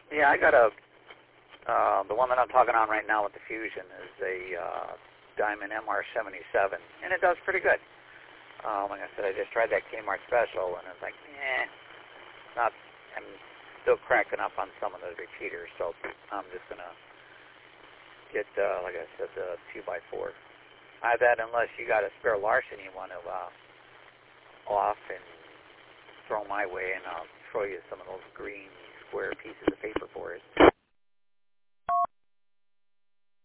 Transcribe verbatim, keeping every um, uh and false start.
Yeah, I got a, uh, the one that I'm talking on right now with the Fusion is a uh, Diamond M R seventy-seven, and it does pretty good. Um, like I said, I just tried that Kmart special, and it's like, eh, not, I'm still cracking up on some of the repeaters, so I'm just going to get, uh, like I said, the two by four. I bet unless you got a spare Larson you want to uh, off and throw my way, and I'll throw you some of those green square pieces of paper for it.